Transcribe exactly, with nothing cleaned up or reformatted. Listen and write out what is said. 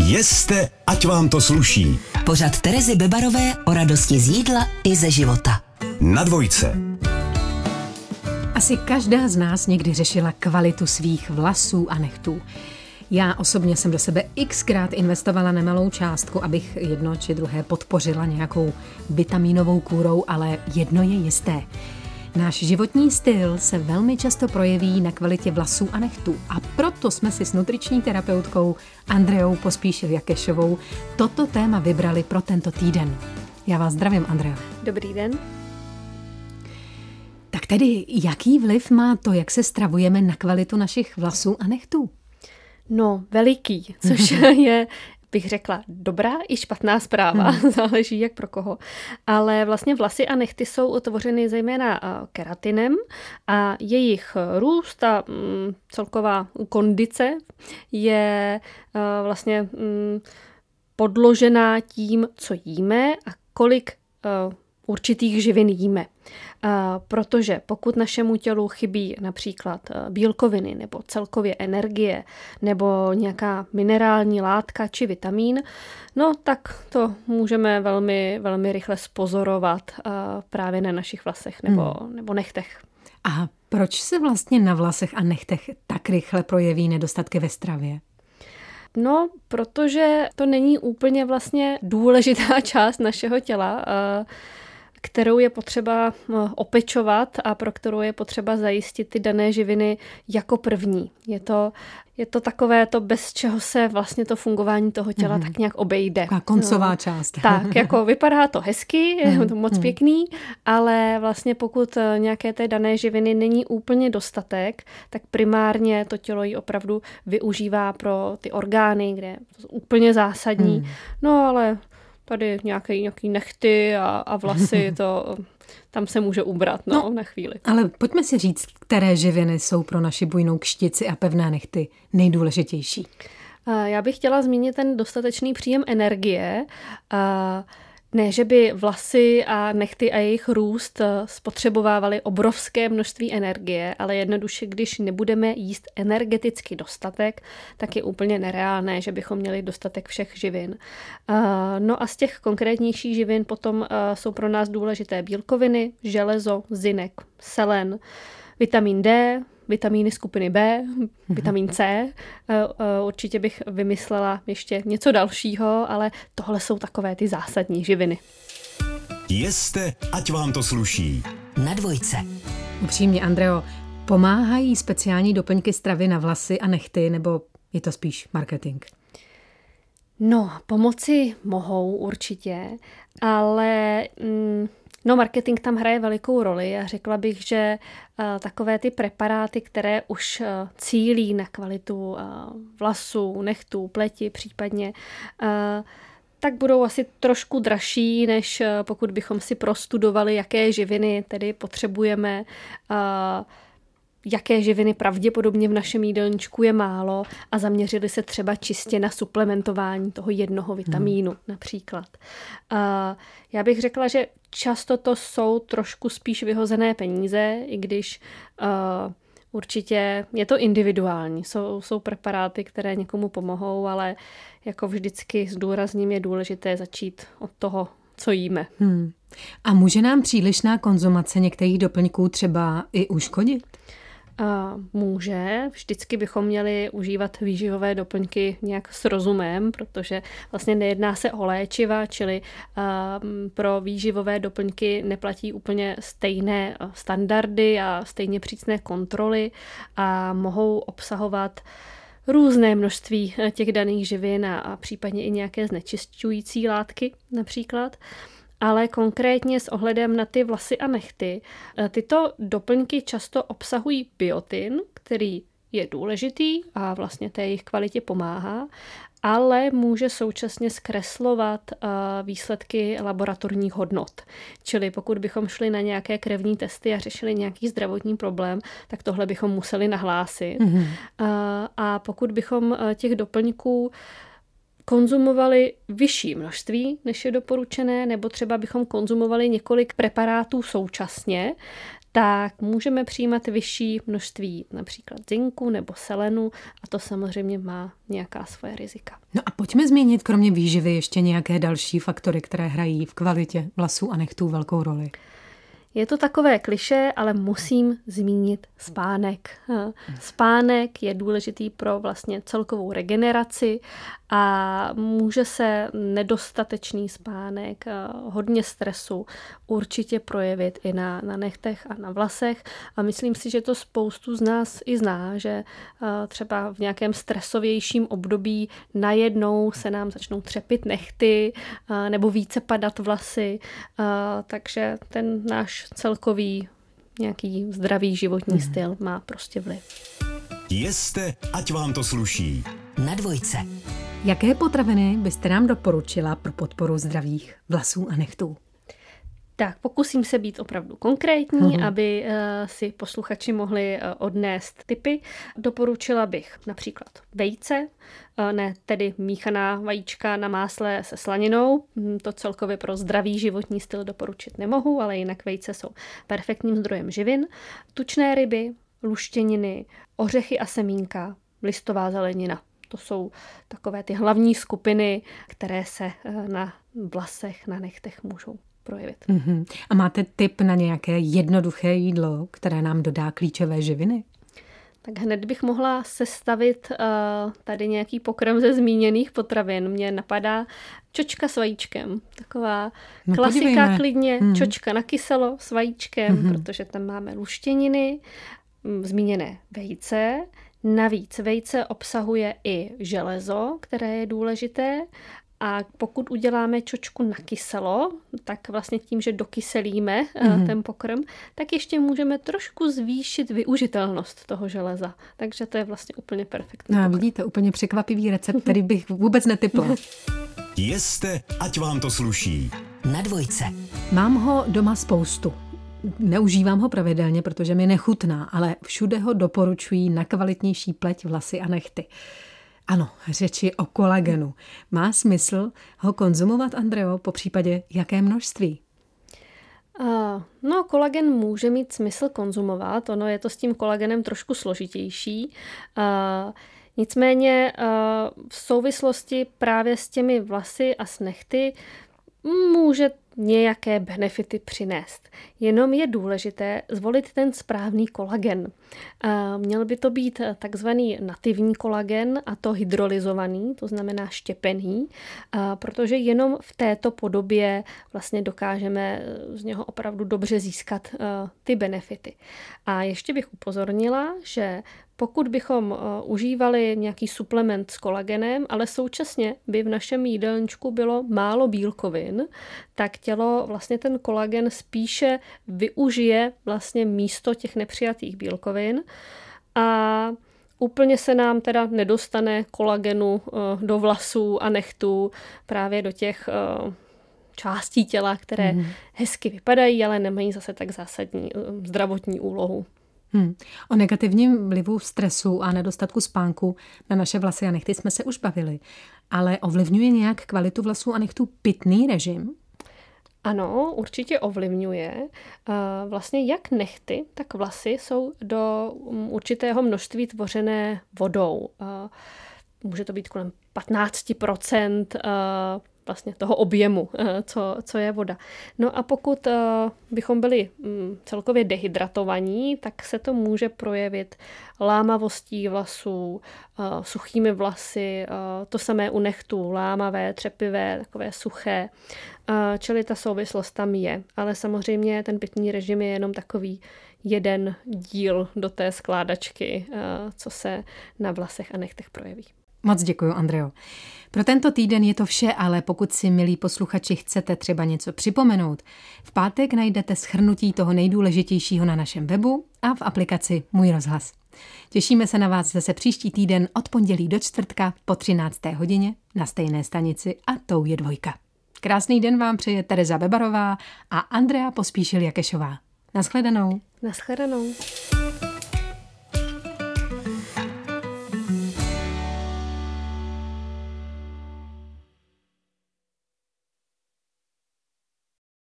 Jeste, ať vám to sluší. Pořad Terezy Bebarové o radosti z jídla i ze života. Na dvojce. Asi každá z nás někdy řešila kvalitu svých vlasů a nechtů. Já osobně jsem do sebe xkrát investovala nemalou částku, abych jedno či druhé podpořila nějakou vitamínovou kůrou, ale jedno je jisté. Náš životní styl se velmi často projeví na kvalitě vlasů a nechtů a proto jsme si s nutriční terapeutkou Andreou Pospíšil-Jakešovou toto téma vybrali pro tento týden. Já vás zdravím, Andrea. Dobrý den. Tak tedy, jaký vliv má to, jak se stravujeme, na kvalitu našich vlasů a nechtů? No, veliký, což je, bych řekla, dobrá i špatná zpráva, hmm. záleží jak pro koho. Ale vlastně vlasy a nechty jsou tvořeny zejména keratinem a jejich růst a mm, celková kondice je uh, vlastně mm, podložená tím, co jíme a kolik uh, určitých živin jíme. Protože pokud našemu tělu chybí například bílkoviny nebo celkově energie nebo nějaká minerální látka či vitamín, no tak to můžeme velmi, velmi rychle spozorovat právě na našich vlasech nebo, hmm. nebo nechtech. A proč se vlastně na vlasech a nechtech tak rychle projeví nedostatky ve stravě? No, protože to není úplně vlastně důležitá část našeho těla, kterou je potřeba opečovat a pro kterou je potřeba zajistit ty dané živiny jako první. Je to, je to takové to, bez čeho se vlastně to fungování toho těla mm. tak nějak obejde. Taková koncová no, část. Tak, jako vypadá to hezky, je to moc mm. pěkný, ale vlastně pokud nějaké té dané živiny není úplně dostatek, tak primárně to tělo ji opravdu využívá pro ty orgány, kde je to úplně zásadní. Mm. No ale tady nějaký, nějaký nechty a, a vlasy, to tam se může ubrat no, no, na chvíli. Ale pojďme si říct, které živiny jsou pro naši bujnou kštici a pevné nechty nejdůležitější. Já bych chtěla zmínit ten dostatečný příjem energie. Ne, že by vlasy a nechty a jejich růst spotřebovávaly obrovské množství energie, ale jednoduše, když nebudeme jíst energeticky dostatek, tak je úplně nereálné, že bychom měli dostatek všech živin. No a z těch konkrétnějších živin potom jsou pro nás důležité bílkoviny, železo, zinek, selen, vitamin D, vitamíny skupiny B, vitamin C. Určitě bych vymyslela ještě něco dalšího, ale tohle jsou takové ty zásadní živiny. Jeste, ať vám to sluší. Na dvojce. Upřímně, Andreo, pomáhají speciální doplňky stravy na vlasy a nechty, nebo je to spíš marketing? No, pomoci mohou určitě, ale... Mm, No, marketing tam hraje velikou roli a řekla bych, že uh, takové ty preparáty, které už uh, cílí na kvalitu uh, vlasů, nechtů, pleti případně, uh, tak budou asi trošku dražší, než uh, pokud bychom si prostudovali, jaké živiny tedy potřebujeme, uh, jaké živiny pravděpodobně v našem jídelníčku je málo a zaměřili se třeba čistě na suplementování toho jednoho vitamínu hmm. například. Uh, já bych řekla, že často to jsou trošku spíš vyhozené peníze, i když uh, určitě je to individuální. Jsou, jsou preparáty, které někomu pomohou, ale jako vždycky zdůrazním je důležité začít od toho, co jíme. Hmm. A může nám přílišná konzumace některých doplňků třeba i uškodit? Může. Vždycky bychom měli užívat výživové doplňky nějak s rozumem, protože vlastně nejedná se o léčiva, čili pro výživové doplňky neplatí úplně stejné standardy a stejně přísné kontroly a mohou obsahovat různé množství těch daných živin a, a případně i nějaké znečišťující látky například. Ale konkrétně s ohledem na ty vlasy a nechty, tyto doplňky často obsahují biotin, který je důležitý a vlastně té jejich kvalitě pomáhá, ale může současně zkreslovat výsledky laboratorních hodnot. Čili pokud bychom šli na nějaké krevní testy a řešili nějaký zdravotní problém, tak tohle bychom museli nahlásit. Mm-hmm. A pokud bychom těch doplňků konzumovali vyšší množství, než je doporučené, nebo třeba bychom konzumovali několik preparátů současně, tak můžeme přijímat vyšší množství například zinku nebo selenu a to samozřejmě má nějaká svoje rizika. No a pojďme zmínit kromě výživy ještě nějaké další faktory, které hrají v kvalitě vlasů a nechtů velkou roli. Je to takové klišé, ale musím zmínit spánek. Spánek je důležitý pro vlastně celkovou regeneraci a může se nedostatečný spánek, hodně stresu určitě projevit i na, na nechtech a na vlasech. A myslím si, že to spoustu z nás i zná, že třeba v nějakém stresovějším období najednou se nám začnou třepit nehty nebo více padat vlasy. Takže ten náš celkový nějaký zdravý životní hmm. styl má prostě vliv. Jeste, ať vám to sluší. Na dvojce. Jaké potraviny byste nám doporučila pro podporu zdravých vlasů a nechtů? Tak, pokusím se být opravdu konkrétní, hmm. aby uh, si posluchači mohli uh, odnést tipy. Doporučila bych například vejce, uh, ne tedy míchaná vajíčka na másle se slaninou. To celkově pro zdravý životní styl doporučit nemohu, ale jinak vejce jsou perfektním zdrojem živin. Tučné ryby, luštěniny, ořechy a semínka, listová zelenina. To jsou takové ty hlavní skupiny, které se uh, na vlasech, na nechtech můžou projevit. Mm-hmm. A máte tip na nějaké jednoduché jídlo, které nám dodá klíčové živiny? Tak hned bych mohla sestavit uh, tady nějaký pokrm ze zmíněných potravin. Mně napadá čočka s vajíčkem. Taková no, klasika podívejme. klidně, mm. čočka na kyselo s vajíčkem, mm-hmm. protože tam máme luštěniny, zmíněné vejce. Navíc vejce obsahuje i železo, které je důležité. A pokud uděláme čočku na kyselo, tak vlastně tím, že dokyselíme mm-hmm. ten pokrm, tak ještě můžeme trošku zvýšit využitelnost toho železa. Takže to je vlastně úplně perfektní. No, vidíte, úplně překvapivý recept, který bych vůbec netypla. Jeste, ať vám to sluší. Na dvojce. Mám ho doma spoustu. Neužívám ho pravidelně, protože mi nechutná, ale všude ho doporučují na kvalitnější pleť, vlasy a nechty. Ano, řeči o kolagenu. Má smysl ho konzumovat, Andreo, po případě jaké množství? Uh, no, kolagen může mít smysl konzumovat, ono je to s tím kolagenem trošku složitější. Uh, nicméně uh, v souvislosti právě s těmi vlasy a s nehty může nějaké benefity přinést. Jenom je důležité zvolit ten správný kolagen. Měl by to být takzvaný nativní kolagen, a to hydrolyzovaný, to znamená štěpený, protože jenom v této podobě vlastně dokážeme z něho opravdu dobře získat ty benefity. A ještě bych upozornila, že pokud bychom uh, užívali nějaký suplement s kolagenem, ale současně by v našem jídelníčku bylo málo bílkovin, tak tělo vlastně ten kolagen spíše využije vlastně místo těch nepřijatých bílkovin a úplně se nám teda nedostane kolagenu uh, do vlasů a nechtů, právě do těch uh, částí těla, které mm. hezky vypadají, ale nemají zase tak zásadní uh, zdravotní úlohu. Hmm. O negativním vlivu stresu a nedostatku spánku na naše vlasy a nechty jsme se už bavili, ale ovlivňuje nějak kvalitu vlasů a nechtů pitný režim? Ano, určitě ovlivňuje. Vlastně jak nehty, tak vlasy jsou do určitého množství tvořené vodou. Může to být kolem patnáct procent vlastně toho objemu, co, co je voda. No a pokud bychom byli celkově dehydratovaní, tak se to může projevit lámavostí vlasů, suchými vlasy, to samé u nechtů, lámavé, třepivé, takové suché. Čili ta souvislost tam je. Ale samozřejmě ten pitný režim je jenom takový jeden díl do té skládačky, co se na vlasech a nechtech projeví. Moc děkuji, Andreo. Pro tento týden je to vše, ale pokud si, milí posluchači, chcete třeba něco připomenout, v pátek najdete shrnutí toho nejdůležitějšího na našem webu a v aplikaci Můj rozhlas. Těšíme se na vás zase příští týden od pondělí do čtvrtka po třinácté hodině na stejné stanici a tou je dvojka. Krásný den vám přeje Tereza Bebarová a Andrea Pospíšil-Jakešová. Naschledanou. Naschledanou.